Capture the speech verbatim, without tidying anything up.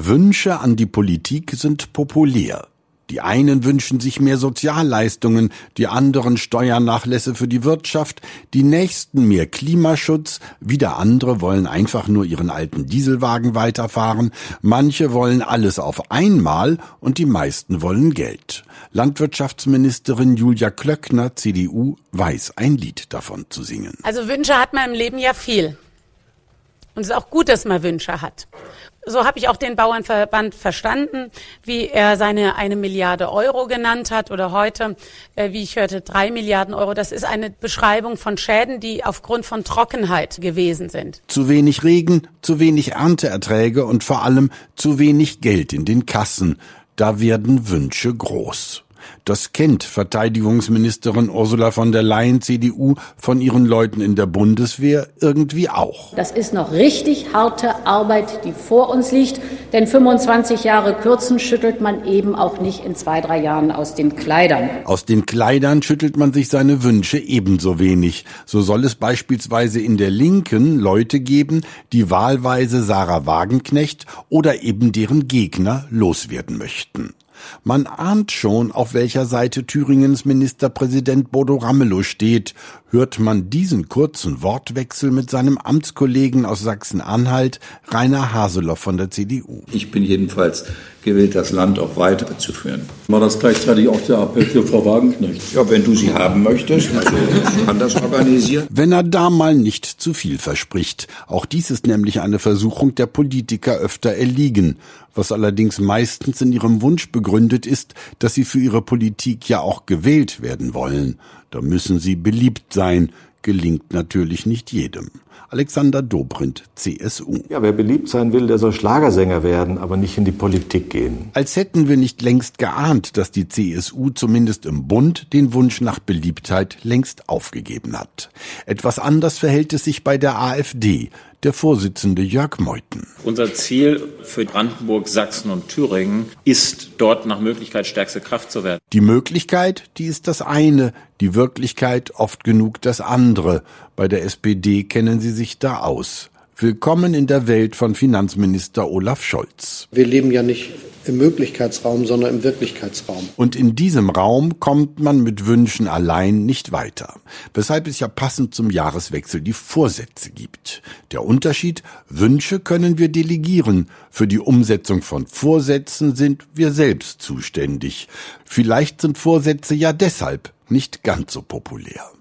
Wünsche an die Politik sind populär. Die einen wünschen sich mehr Sozialleistungen, die anderen Steuernachlässe für die Wirtschaft, die nächsten mehr Klimaschutz, wieder andere wollen einfach nur ihren alten Dieselwagen weiterfahren, manche wollen alles auf einmal und die meisten wollen Geld. Landwirtschaftsministerin Julia Klöckner, C D U, weiß ein Lied davon zu singen. Also Wünsche hat man im Leben ja viel. Und es ist auch gut, dass man Wünsche hat. So habe ich auch den Bauernverband verstanden, wie er seine eine Milliarde Euro genannt hat oder heute, äh, wie ich hörte, drei Milliarden Euro. Das ist eine Beschreibung von Schäden, die aufgrund von Trockenheit gewesen sind. Zu wenig Regen, zu wenig Ernteerträge und vor allem zu wenig Geld in den Kassen. Da werden Wünsche groß. Das kennt Verteidigungsministerin Ursula von der Leyen, C D U, von ihren Leuten in der Bundeswehr irgendwie auch. Das ist noch richtig harte Arbeit, die vor uns liegt. Denn fünfundzwanzig Jahre kürzen schüttelt man eben auch nicht in zwei, drei Jahren aus den Kleidern. Aus den Kleidern schüttelt man sich seine Wünsche ebenso wenig. So soll es beispielsweise in der Linken Leute geben, die wahlweise Sarah Wagenknecht oder eben deren Gegner loswerden möchten. Man ahnt schon, auf welcher Seite Thüringens Ministerpräsident Bodo Ramelow steht. Hört man diesen kurzen Wortwechsel mit seinem Amtskollegen aus Sachsen-Anhalt, Rainer Haseloff von der C D U. Ich bin jedenfalls gewillt, das Land auch weiterzuführen. War das gleichzeitig auch der Appell für Frau Wagenknecht? Ja, wenn du sie haben möchtest, also ich kann das organisieren. Wenn er da mal nicht zu viel verspricht. Auch dies ist nämlich eine Versuchung der Politiker öfter erliegen, was allerdings meistens in ihrem Wunsch begründet ist, dass sie für ihre Politik ja auch gewählt werden wollen. Da müssen sie beliebt sein. Gelingt natürlich nicht jedem. Alexander Dobrindt, C S U. Ja, wer beliebt sein will, der soll Schlagersänger werden, aber nicht in die Politik gehen. Als hätten wir nicht längst geahnt, dass die C S U zumindest im Bund den Wunsch nach Beliebtheit längst aufgegeben hat. Etwas anders verhält es sich bei der AfD. Der Vorsitzende Jörg Meuthen. Unser Ziel für Brandenburg, Sachsen und Thüringen ist, dort nach Möglichkeit stärkste Kraft zu werden. Die Möglichkeit, die ist das eine, die Wirklichkeit oft genug das andere. Bei der S P D kennen sie sich da aus. Willkommen in der Welt von Finanzminister Olaf Scholz. Wir leben ja nicht im Möglichkeitsraum, sondern im Wirklichkeitsraum. Und in diesem Raum kommt man mit Wünschen allein nicht weiter. Weshalb es ja passend zum Jahreswechsel die Vorsätze gibt. Der Unterschied: Wünsche können wir delegieren. Für die Umsetzung von Vorsätzen sind wir selbst zuständig. Vielleicht sind Vorsätze ja deshalb nicht ganz so populär.